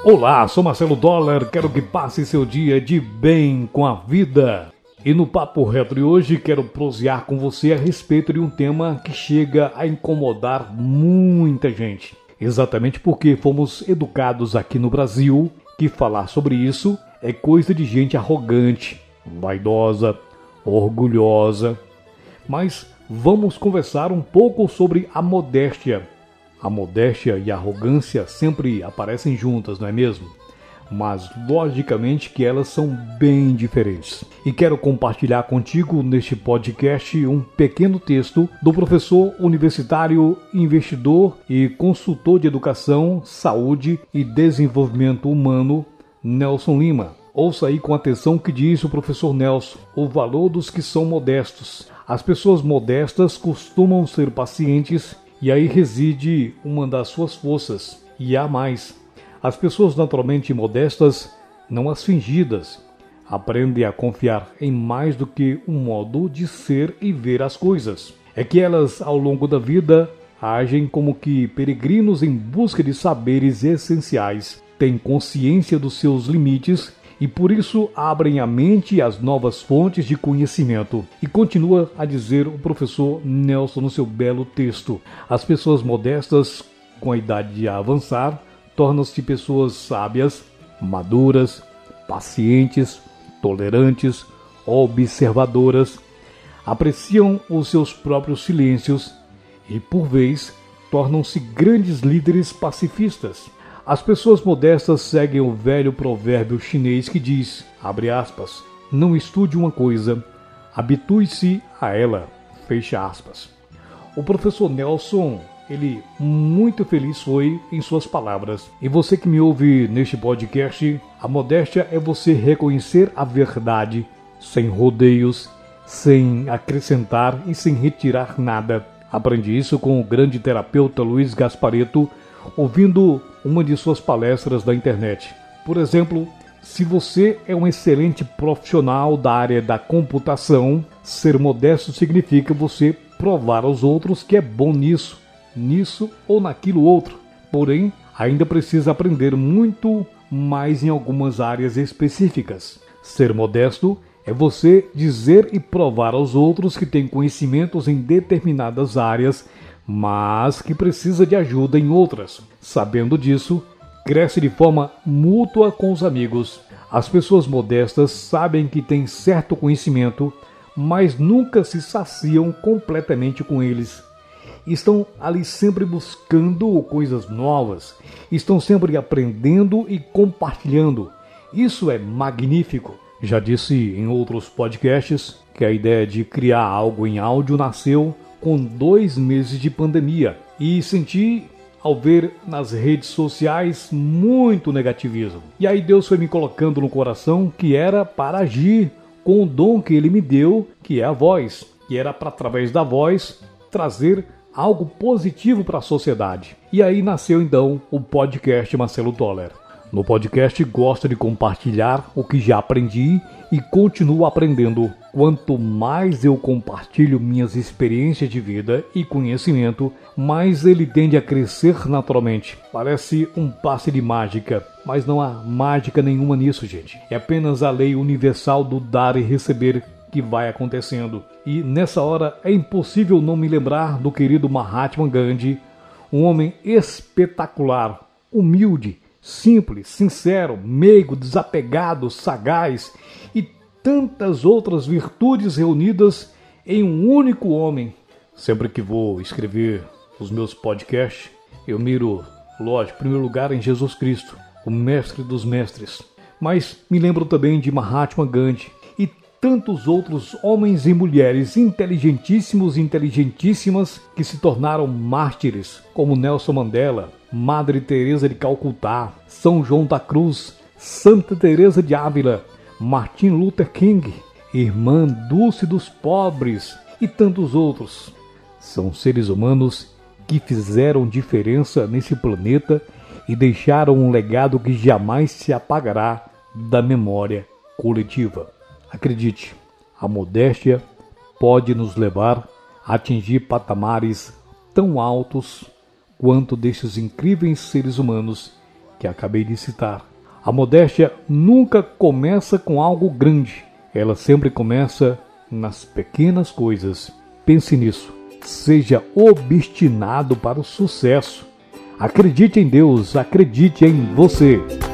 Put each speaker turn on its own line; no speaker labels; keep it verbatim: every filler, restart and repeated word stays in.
Olá, sou Marcelo Dollar, quero que passe seu dia de bem com a vida. E no Papo Reto de hoje quero prosear com você a respeito de um tema que chega a incomodar muita gente. Exatamente porque fomos educados aqui no Brasil que falar sobre isso é coisa de gente arrogante, vaidosa, orgulhosa. Mas vamos conversar um pouco sobre a modéstia. A modéstia e a arrogância sempre aparecem juntas, não é mesmo? Mas logicamente que elas são bem diferentes. E quero compartilhar contigo neste podcast um pequeno texto do professor universitário, investidor e consultor de educação, saúde e desenvolvimento humano, Nelson Lima. Ouça aí com atenção o que diz o professor Nelson: o valor dos que são modestos. As pessoas modestas costumam ser pacientes e aí reside uma das suas forças. E há mais. As pessoas naturalmente modestas, não as fingidas, aprendem a confiar em mais do que um modo de ser e ver as coisas. É que elas, ao longo da vida, agem como que peregrinos em busca de saberes essenciais, têm consciência dos seus limites e por isso abrem a mente às novas fontes de conhecimento. E continua a dizer o professor Nelson no seu belo texto: as pessoas modestas, com a idade a avançar, tornam-se pessoas sábias, maduras, pacientes, tolerantes, observadoras, apreciam os seus próprios silêncios e, por vez, tornam-se grandes líderes pacifistas. As pessoas modestas seguem o velho provérbio chinês que diz, abre aspas, não estude uma coisa, habitue-se a ela, fecha aspas. O professor Nelson, ele muito feliz foi em suas palavras. E você que me ouve neste podcast, a modéstia é você reconhecer a verdade, sem rodeios, sem acrescentar e sem retirar nada. Aprendi isso com o grande terapeuta Luiz Gasparetto, ouvindo uma de suas palestras da internet. Por exemplo, se você é um excelente profissional da área da computação, ser modesto significa você provar aos outros que é bom nisso, nisso ou naquilo outro. Porém, ainda precisa aprender muito mais em algumas áreas específicas. Ser modesto é você dizer e provar aos outros que tem conhecimentos em determinadas áreas, mas que precisa de ajuda em outras. Sabendo disso, cresce de forma mútua com os amigos. As pessoas modestas sabem que têm certo conhecimento, mas nunca se saciam completamente com eles. Estão ali sempre buscando coisas novas, estão sempre aprendendo e compartilhando. Isso é magnífico. Já disse em outros podcasts que a ideia de criar algo em áudio nasceu com dois meses de pandemia e senti, ao ver nas redes sociais, muito negativismo. E aí Deus foi me colocando no coração que era para agir com o dom que Ele me deu, que é a voz, que era para, através da voz, trazer algo positivo para a sociedade. E aí nasceu então o podcast Marcelo Dollar. No podcast gosto de compartilhar o que já aprendi e continuo aprendendo. Quanto mais eu compartilho minhas experiências de vida e conhecimento, mais ele tende a crescer naturalmente. Parece um passe de mágica, mas não há mágica nenhuma nisso, gente. É apenas a lei universal do dar e receber que vai acontecendo. E nessa hora é impossível não me lembrar do querido Mahatma Gandhi, um homem espetacular, humilde, simples, sincero, meigo, desapegado, sagaz e tantas outras virtudes reunidas em um único homem. Sempre que vou escrever os meus podcasts, eu miro, lógico, em primeiro lugar em Jesus Cristo, o mestre dos mestres. Mas me lembro também de Mahatma Gandhi e tantos outros homens e mulheres inteligentíssimos e inteligentíssimas que se tornaram mártires, como Nelson Mandela, Madre Teresa de Calcutá, São João da Cruz, Santa Teresa de Ávila, Martin Luther King, Irmã Dulce dos Pobres e tantos outros. São seres humanos que fizeram diferença nesse planeta e deixaram um legado que jamais se apagará da memória coletiva. Acredite, a modéstia pode nos levar a atingir patamares tão altos quanto destes incríveis seres humanos que acabei de citar. A modéstia nunca começa com algo grande, ela sempre começa nas pequenas coisas. Pense nisso, seja obstinado para o sucesso. Acredite em Deus, acredite em você.